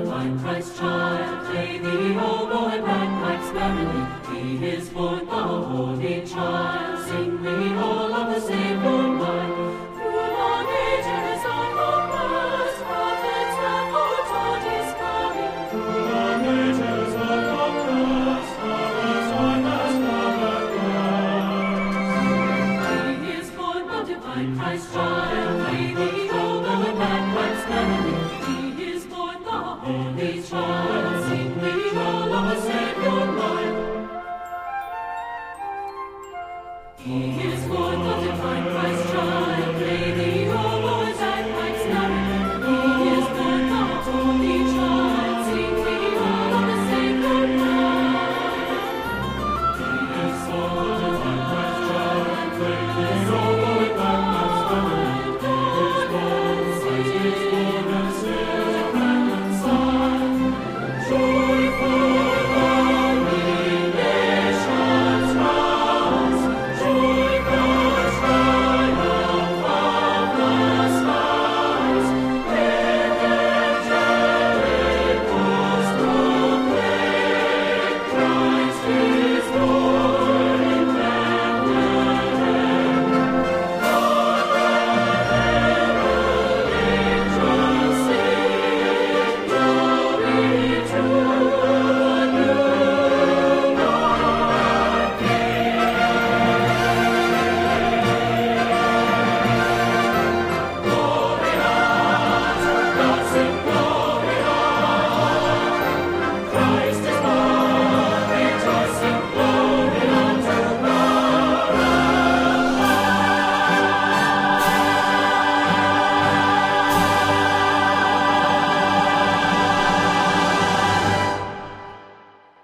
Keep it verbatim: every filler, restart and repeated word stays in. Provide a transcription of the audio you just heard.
find Christ's child, play the oboe and bagpipes merrily. He is born the Holy Child, sing we all of the Saviour wide. Through long ages of hopeless prophets have foretold his coming. Through long ages of hopeless prophets time has come at last. He is born, but to find Christ's child, play the oboe and bagpipes merrily. He is born the Holy Child.